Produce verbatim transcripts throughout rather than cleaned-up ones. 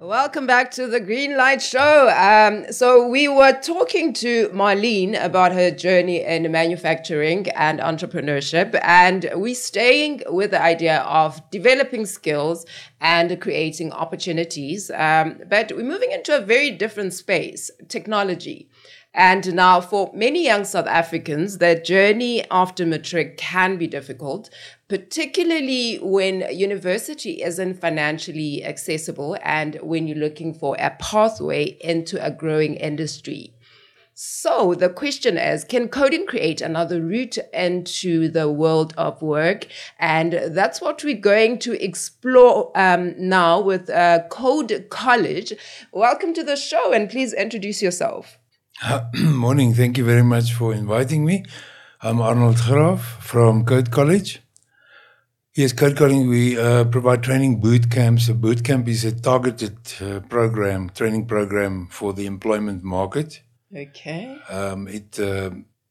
Welcome back to the Green Light Show. Um, so we were talking to Marlene about her journey in manufacturing and entrepreneurship, and we're staying with the idea of developing skills and creating opportunities. Um, but we're moving into a very different space, technology. And now for many young South Africans, their journey after matric can be difficult, particularly when university isn't financially accessible and when you're looking for a pathway into a growing industry. So the question is, can coding create another route into the world of work? And that's what we're going to explore um, now with uh, Code College. Welcome to the show, and please introduce yourself. Uh, morning. Thank you very much for inviting me. I'm Arnold Graaf from Code College. Yes, Code College, we uh, provide training boot camps. A boot camp is a targeted uh, program, training program for the employment market. Okay. Um, it uh,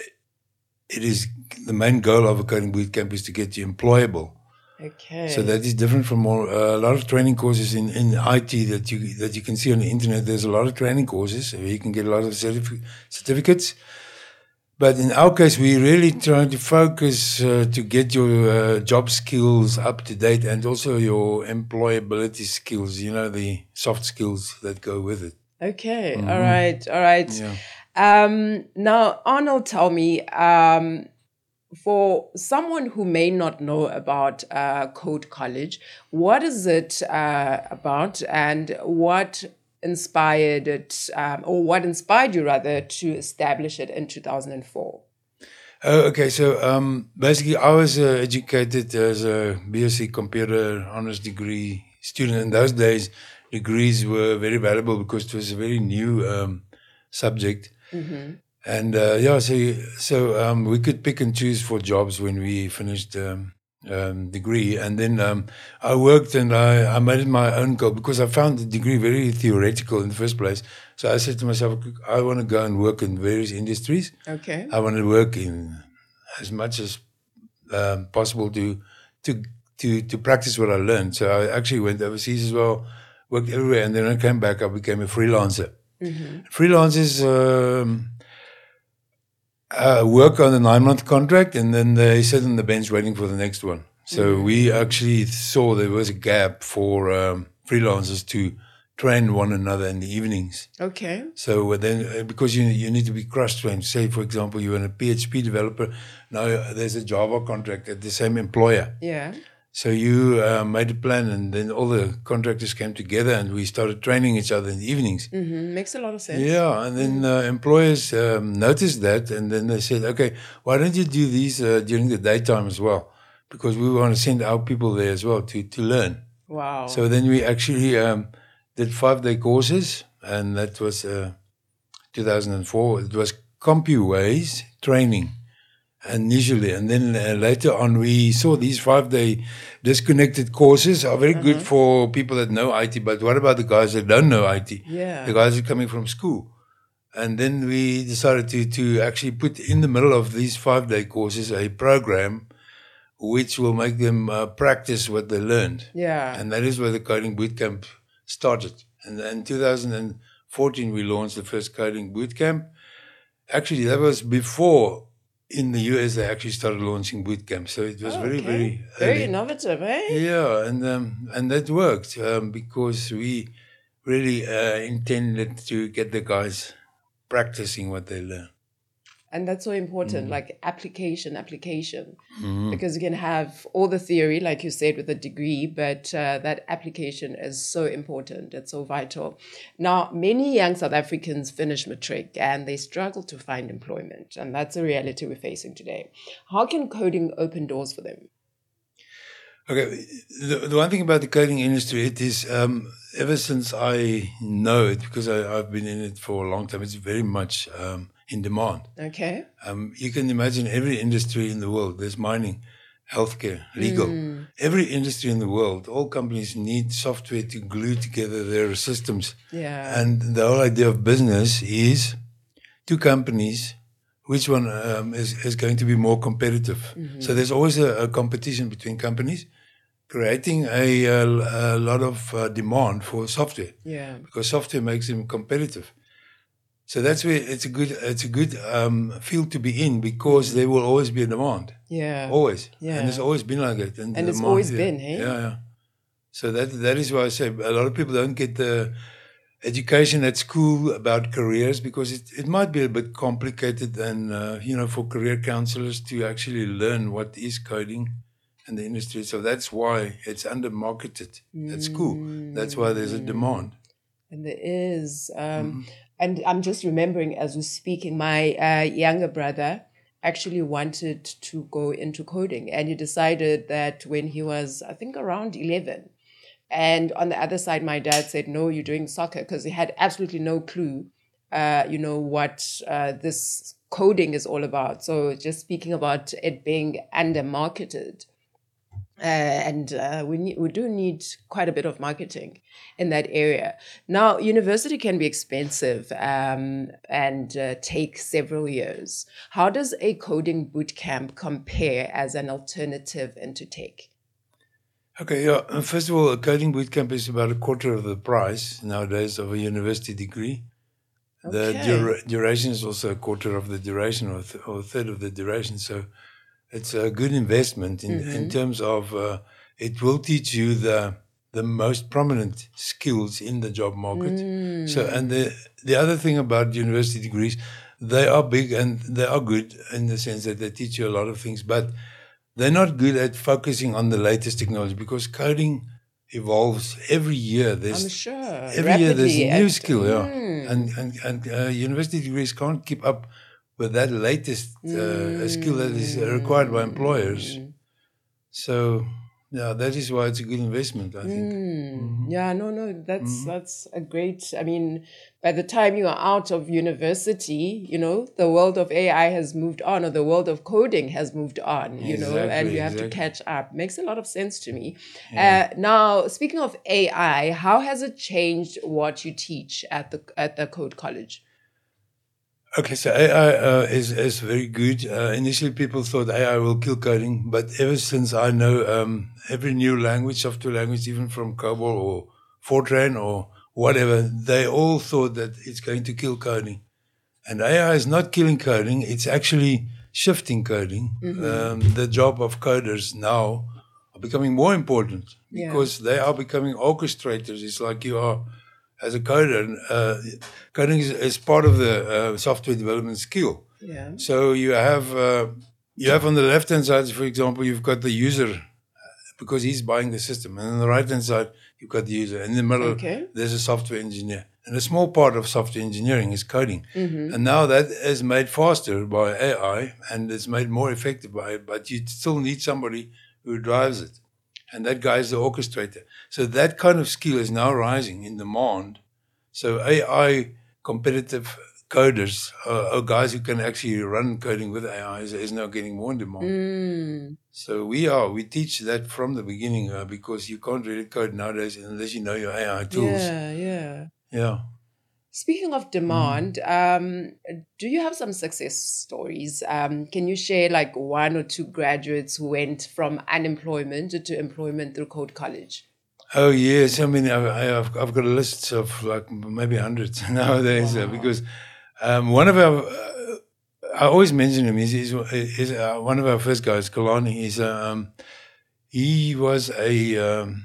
it is the main goal of a coding boot camp is to get you employable. Okay. So that is different from all, uh, a lot of training courses in, in I T that you that you can see on the internet. There's a lot of training courses where you can get a lot of certif- certificates. But in our case, we really try to focus uh, to get your uh, job skills up to date and also your employability skills, you know, the soft skills that go with it. Okay. Mm-hmm. All right. All right. Yeah. Um, now, Arnold, tell me, um, for someone who may not know about uh, Code College, what is it uh, about, and what inspired it, um, or what inspired you rather to establish it in two thousand four? Oh, okay. So um, basically, I was uh, educated as a B S c Computer Honors degree student. In those days, degrees were very valuable because it was a very new um, subject. Mm-hmm. And uh, yeah, so so um, we could pick and choose for jobs when we finished um, um, degree, and then um, I worked and I, I made it my own goal because I found the degree very theoretical in the first place. So I said to myself, I want to go and work in various industries. Okay. I want to work in as much as um, possible to to to to practice what I learned. So I actually went overseas as well, worked everywhere, and then I came back. I became a freelancer. Mm-hmm. Freelancers. Um, Uh, work on a nine-month contract, and then they sit on the bench waiting for the next one. So mm-hmm. we actually saw there was a gap for um, freelancers to train one another in the evenings. Okay. So then, uh, because you you need to be cross-trained. Say, for example, you're a P H P developer. Now there's a Java contract at the same employer. Yeah. So you uh, made a plan, and then all the contractors came together, and we started training each other in the evenings. Mm-hmm. Makes a lot of sense. Yeah, and then uh, employers um, noticed that, and then they said, okay, why don't you do these uh, during the daytime as well? Because we want to send our people there as well to, to learn. Wow. So then we actually um, did five-day courses, and that was uh, two thousand four. It was CompuWays training. Initially, and then uh, later on, we saw these five-day disconnected courses are very uh-huh. good for people that know I T. But what about the guys that don't know I T? Yeah, the guys are coming from school, and then we decided to to actually put in the middle of these five-day courses a program which will make them uh, practice what they learned. Yeah, and that is where the coding bootcamp started. And in two thousand fourteen, we launched the first coding bootcamp. Actually, that was before. In the U S, they actually started launching boot camps, so it was oh, very, okay. very, very early. innovative, eh? Yeah, and um, and that worked um, because we really uh, intended to get the guys practicing what they learn. And that's so important, mm. like application, application, mm. because you can have all the theory, like you said, with a degree, but uh, that application is so important. It's so vital. Now, many young South Africans finish matric and they struggle to find employment. And that's a reality we're facing today. How can coding open doors for them? Okay, the, the one thing about the coding industry, it is, um, ever since I know it, because I, I've been in it for a long time, it's very much... Um, in demand. Okay. Um, you can imagine every industry in the world. There's mining, healthcare, legal. Mm. Every industry in the world, all companies need software to glue together their systems. Yeah. And the whole idea of business is two companies, which one um, is, is going to be more competitive. Mm-hmm. So there's always a, a competition between companies. creating a, a, a lot of uh, demand for software. Yeah. Because software makes them competitive. So that's where it's a good it's a good um, field to be in, because there will always be a demand. Yeah. Always. Yeah. And it's always been like that. And, and it's demand, always yeah, been, hey? Yeah, yeah. So that that is why I say a lot of people don't get the education at school about careers, because it, it might be a bit complicated, and uh, you know, for career counselors to actually learn what is coding in the industry. So that's why it's under marketed mm. at school. That's why there's a demand. And there is. Um, mm-hmm. And I'm just remembering as we're speaking, my uh, younger brother actually wanted to go into coding, and he decided that when he was, I think, around eleven. And on the other side, my dad said, no, you're doing soccer, because he had absolutely no clue, uh, you know, what uh, this coding is all about. So just speaking about it being under-marketed. Uh, and uh, we need, we do need quite a bit of marketing in that area. Now, university can be expensive um, and uh, take several years. How does a coding bootcamp compare as an alternative into tech? Okay, yeah. First of all, a coding bootcamp is about a quarter of the price nowadays of a university degree. Okay. The dura- duration is also a quarter of the duration, or, th- or a third of the duration. So it's a good investment in, mm-hmm. in terms of uh, it will teach you the the most prominent skills in the job market. Mm. So, and the the other thing about university degrees, they are big and they are good in the sense that they teach you a lot of things, but they're not good at focusing on the latest technology, because coding evolves every year. There's, I'm sure. Every Rapidly year there's a new at, skill, yeah. Mm. And and, and uh, university degrees can't keep up with that latest uh, mm. skill that is required by employers. So, yeah, that is why it's a good investment, I think. Mm. Mm-hmm. Yeah, no, no, that's mm-hmm. that's a great, I mean, by the time you are out of university, you know, the world of A I has moved on, or the world of coding has moved on, you exactly, know, and you have exactly. to catch up. Makes a lot of sense to me. Yeah. Uh, now, speaking of A I, how has it changed what you teach at the at the Code College? Okay, so A I uh, is is very good. Uh, initially, people thought A I will kill coding, but ever since I know um, every new language, software language, even from COBOL or Fortran or whatever, they all thought that it's going to kill coding. And A I is not killing coding; it's actually shifting coding. Mm-hmm. Um, the job of coders now are becoming more important because yeah. they are becoming orchestrators. It's like you are. As a coder, uh, coding is, is part of the uh, software development skill. Yeah. So you have uh, you have on the left hand side, for example, you've got the user because he's buying the system, and on the right hand side you've got the user. In the middle, okay. there's a software engineer, and a small part of software engineering is coding. Mm-hmm. And now that is made faster by A I, and it's made more effective by it. But you still need somebody who drives it. And that guy is the orchestrator. So that kind of skill is now rising in demand. So A I competitive coders, uh, or guys who can actually run coding with A I, is, is now getting more in demand. Mm. So we are, we teach that from the beginning uh, because you can't really code nowadays unless you know your A I tools. Yeah, yeah. Yeah. Speaking of demand, mm. um, do you have some success stories? Um, can you share like one or two graduates who went from unemployment to employment through Code College? Oh, yes. I mean, I've, I've got a list of like maybe hundreds nowadays wow. uh, because um, one of our, uh, I always mention him, he's, he's, he's uh, one of our first guys, Kalani. He's, um, he was a... Um,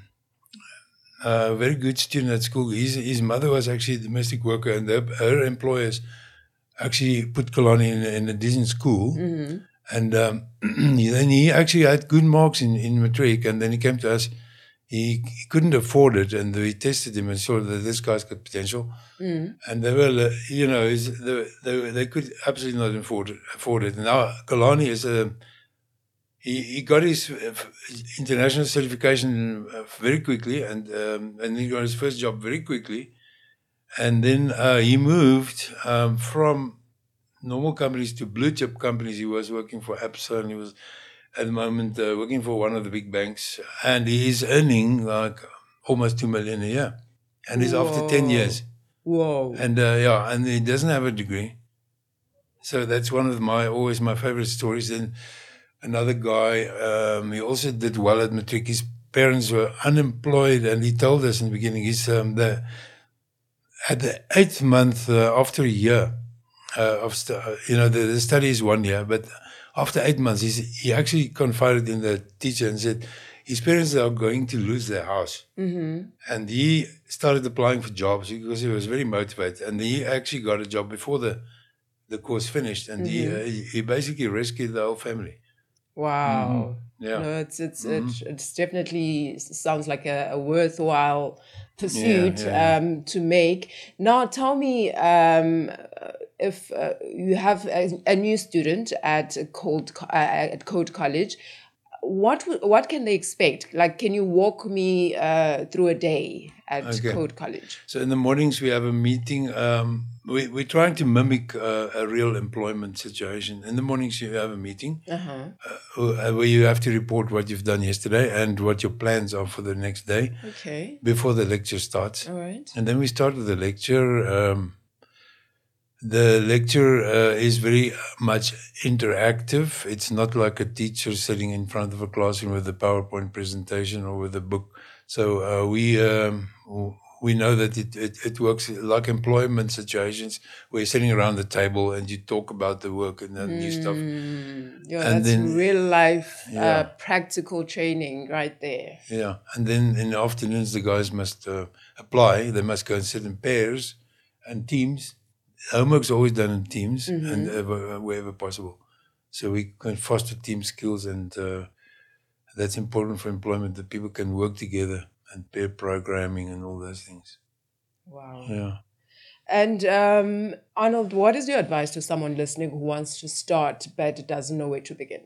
A very good student at school. His, his mother was actually a domestic worker, and the, her employers actually put Kalani in, in a decent school. Mm-hmm. And um, then he actually had good marks in, in matric, and then he came to us. He, he couldn't afford it, and we tested him and saw that this guy's got potential. Mm. And they were, you know, they, they, they could absolutely not afford it. Afford it. Now Kalani is a He, he got his international certification very quickly, and um, and he got his first job very quickly. And then uh, he moved um, from normal companies to blue chip companies. He was working for Absa, and he was at the moment uh, working for one of the big banks. And he is earning like almost two million a year, and he's Whoa. after ten years. Whoa! And uh, yeah, and he doesn't have a degree, so that's one of my always my favorite stories. And another guy, um, he also did well at matric. He's parents were unemployed, and he told us in the beginning, he's um, the at the eighth month uh, after a year uh, of st- uh, you know the, the study is one year, but after eight months, he's, he actually confided in the teacher and said his parents are going to lose their house, Mm-hmm. and he started applying for jobs because he was very motivated, and he actually got a job before the the course finished, and he uh, he he basically rescued the whole family. Wow. Yeah. No, it's it's it, it's definitely sounds like a, a worthwhile pursuit Yeah, yeah, yeah. um, to make. Now, tell me um, if uh, you have a, a new student at Code Co- uh, at Code College. What w- what can they expect? Like, can you walk me uh, through a day at Okay. Code College? So in the mornings we have a meeting. Um, we, we're trying to mimic uh, a real employment situation. In the mornings you have a meeting Uh-huh. uh, where you have to report what you've done yesterday and what your plans are for the next day Okay. before the lecture starts. All right. And then we start with the lecture. Um, the lecture uh, is very much interactive. It's not like a teacher sitting in front of a classroom with a PowerPoint presentation or with a book. So uh, we um, we know that it, it, it works like employment situations where you're sitting around the table and you talk about the work and the new stuff. Mm, yeah, And that's then- real life uh, Yeah. practical training right there. Yeah, and then in the afternoons the guys must uh, apply. They must go and sit in pairs and teams. Homework's always done in teams and ever, wherever possible. So we can foster team skills, and uh, that's important for employment, that people can work together and pair programming and all those things. Wow. Yeah. And um, Arnold, what is your advice to someone listening who wants to start but doesn't know where to begin?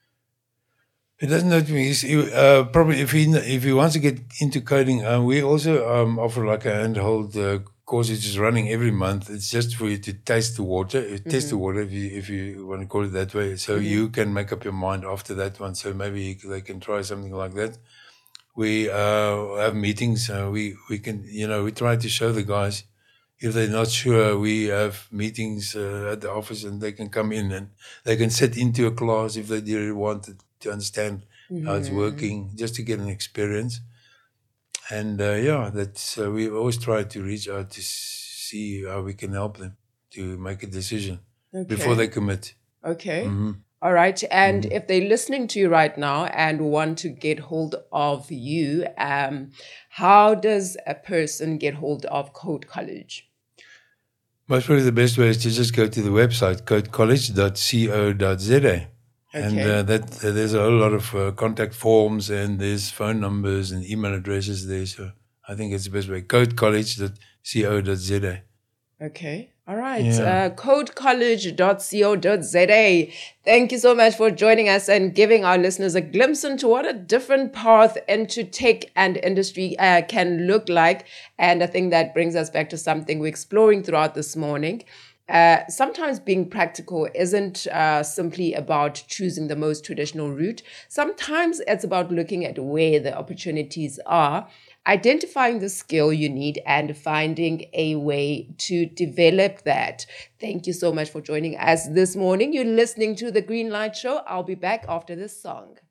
It doesn't know to me. He's, he, uh, probably if he if he wants to get into coding, uh, we also um, offer like a handhold uh, course which is running every month. It's just for you to taste the water, uh, test the water if you if you want to call it that way. So you can make up your mind after that one. So maybe they can try something like that. We uh, have meetings. Uh, we we can you know we try to show the guys. If they're not sure, we have meetings uh, at the office, and they can come in and they can sit into a class if they really want to, to understand how it's working, just to get an experience. And uh, yeah, that's uh, we always try to reach out to see how we can help them to make a decision before Okay. they commit. Okay. Mm-hmm. All right. And if they're listening to you right now and want to get hold of you, um, how does a person get hold of Code College? Most probably the best way is to just go to the website code college dot co dot za. And Okay. uh, that uh, there's a whole lot of uh, contact forms, and there's phone numbers and email addresses there. So I think it's the best way. code college dot co dot za. Okay. All right. Yeah. Uh, code college dot co dot za. Thank you so much for joining us and giving our listeners a glimpse into what a different path into tech and industry uh, can look like. And I think that brings us back to something we're exploring throughout this morning. Uh, sometimes being practical isn't uh, simply about choosing the most traditional route. Sometimes it's about looking at where the opportunities are, identifying the skill you need, and finding a way to develop that. Thank you so much for joining us this morning. You're listening to The Green Light Show. I'll be back after this song.